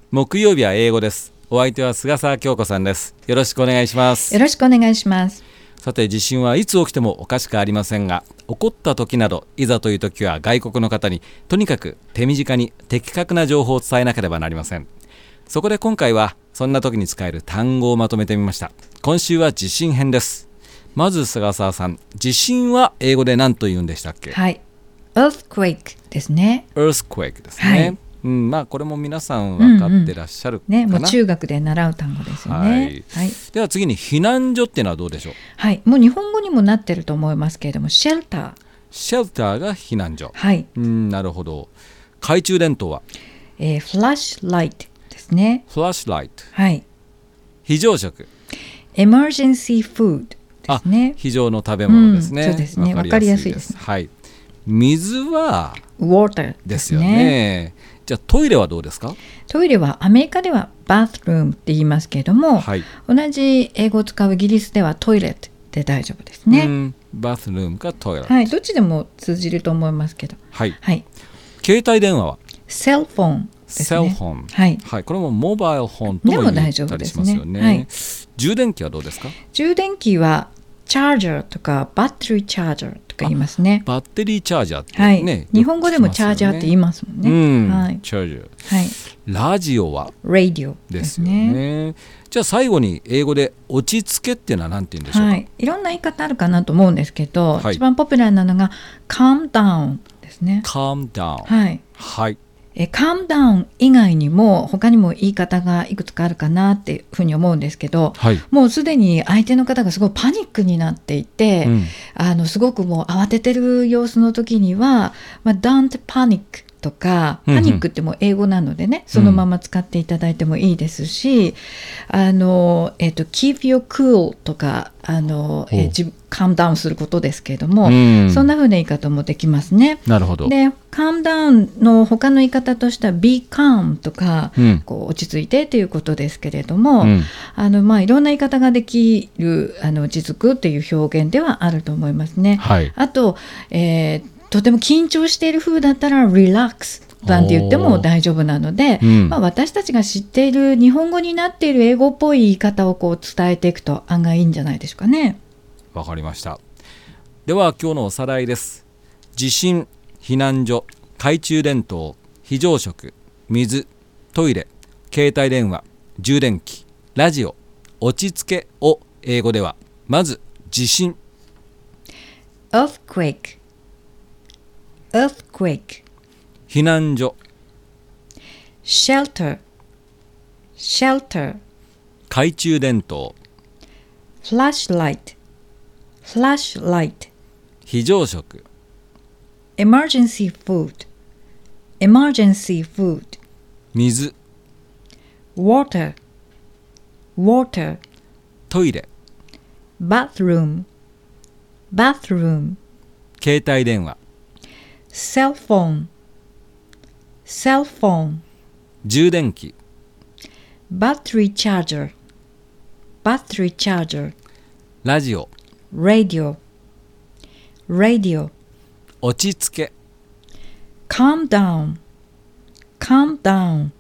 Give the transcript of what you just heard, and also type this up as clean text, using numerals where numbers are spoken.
木曜日は英語です。お相手は菅沢京子さんです。よろしくお願いします。 よろしくお願いします。 さて、地震はいつ起きてもおかしくありませんが、起こった時などいざという時は外国の方にとにかく手短に的確な情報を伝えなければなりません。そこで今回はそんな時に使える単語をまとめてみました。今週は地震編です。まず菅沢さん、地震は英語で何と言うんでしたっけ？ はい、earthquake ですね。 earthquake ですね。 はいまあこれも皆さん分かってらっしゃるかな、 もう中学で習う単語ですよね。 では次に避難所っていうのはどうでしょう？ はい、もう日本語にもなってると思いますけれども、シェルターが避難所。 はい、 なるほど。懐中電灯は、 フラッシュライトですね。 フラッシュライト。 はい、 非常食、 エマージェンシーフードですね。 非常の食べ物ですね。 そうですね。わかりやすいです。 はい。水は water ですよね。じゃあトイレはどうですか？ トイレはアメリカでは bathroom って言いますけれども、同じ英語を使うイギリスではトイレで大丈夫ですね。 バスルームかトイレ、 はい、どっちでも通じると思いますけど、 はいはい、携帯電話はセルフォンですね。 セルフォン、はいはい、これもモバイルフォンとも言ったりしますよね。はい、充電器はどうですか？充電器はチャージャーとかバッテリーチャージャーとか言いますね。 バッテリーチャージャーってね、はい、 日本語でもチャージャーって言いますもんね。 はい、チャージャー、はい、ラジオはラディオですね。 じゃあ最後に英語で落ち着けっていうのは何て言うんでしょうか？ いろんな言い方あるかなと思うんですけど、一番ポピュラーなのが calm down ですね。 calm down、 はいはい、 calm down 以外にも他にも言い方がいくつかあるかなっていうふうに思うんですけど、もうすでに相手の方がすごいパニックになっていて、すごくもう慌ててる様子の時には、don't panicとか、パニックってもう英語なのでね、そのまま使っていただいてもいいですし、keep your cool とかカームダウンすることですけれども、そんな風な言い方もできますね。 なるほど。 で、カームダウンの他の言い方としては be calm とか、こう落ち着いてということですけれども、いろんな言い方ができる落ち着くっていう表現ではあると思いますね。はい、あと、とても緊張している風だったら relaxなんて言っても大丈夫なので、私たちが知っている日本語になっている英語っぽい言い方をこう伝えていくと案外いいんじゃないでしょうかね。 わかりました。では今日のおさらいです。地震、避難所、懐中電灯、非常食、水、トイレ、携帯電話、充電器、ラジオ、落ち着けを英語では、まず地震 earthquake 避難所 shelter 懐中電灯 flashlight 非常食 emergency food 水 water トイレ bathroom 携帯電話 cell phone 充電器 battery charger ラジオ radio 落ち着け calm down